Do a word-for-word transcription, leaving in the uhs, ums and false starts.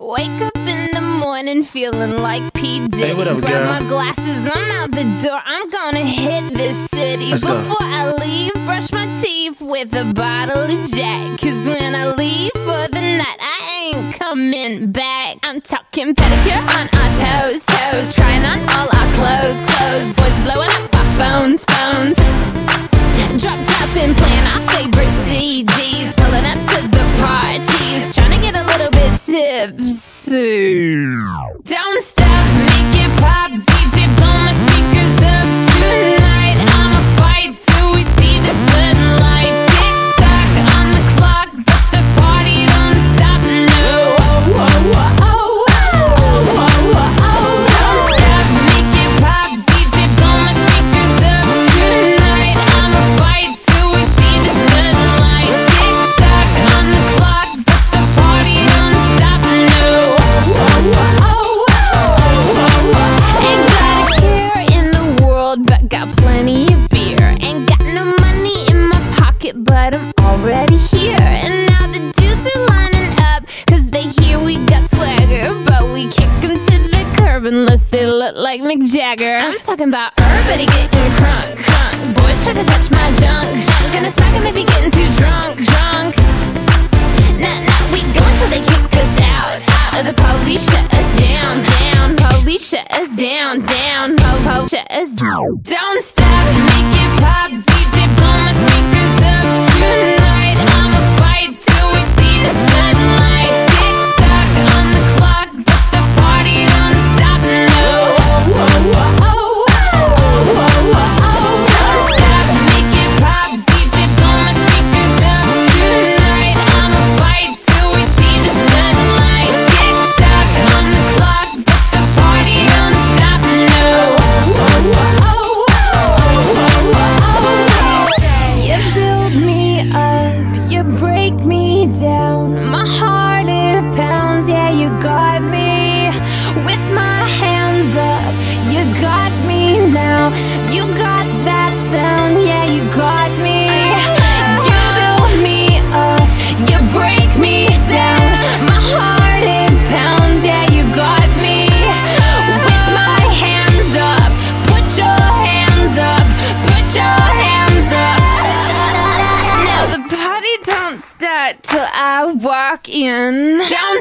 Wake up in the morning feeling like P. Diddy. Hey, what up, Grab girl? my glasses, I'm out the door. I'm gonna hit this city. Let's go. Before I leave, brush my teeth with a bottle of Jack. Cause when I leave for the night, I ain't coming back. I'm talking pedicure on our toes, toes. Trying on all our clothes, clothes. Boys blowing up our phones, phones. Drop top and playing our favorite C Ds. Pulling up to the parties, trying to get a little bit tipsy. Don't stop, make it pop, D J blow my speakers up tonight. I'ma fight till we see the sunlight. Tick tock on the clock, but the party don't stop. No, oh, oh, oh, oh, oh, oh, oh, oh. Don't stop, make it pop, D J blow my speakers up tonight. I'ma fight till we see the sunlight. Tick tock on the clock, but the party don't stop. No, oh, oh, oh, oh, oh, oh. Ain't got a care in the world, but got plenty of beer. Ain't got no money in my pocket, but I'm already here. And now the dudes are lining up, cause they hear we got swagger. But we kick them to the curb unless they look like Mick Jagger. I'm talking about everybody getting crunk, crunk. Boys try to touch my junk, junk. Gonna smack him if he getting too drunk, drunk. Nah, nah, we go until they kick us out, out. Or the police shut us down, down. Police shut us down, down. Po, po, shut us down. Don't stop, make it pop, D J blow my speakers up tonight. I'ma fight till we see the sunlight. Tick tock on the clock, but the party don't stop. No, oh, oh, oh, oh, oh, oh, oh, oh. Don't stop, make it pop, D J blow my speakers up tonight. I'ma fight till we see the sunlight. Tick tock on the clock, but the party don't stop. No, oh, oh, oh, oh, oh, oh. You build me up, you break me down. My heart it pounds, yeah, you got me. With my hands up, you got me now. You got that sound, yeah, you got me. You build me up, you break me down. My heart it pounds, yeah, you got me. With my hands up, put your hands up, put your hands up. Now the party don't start till I walk in. Don't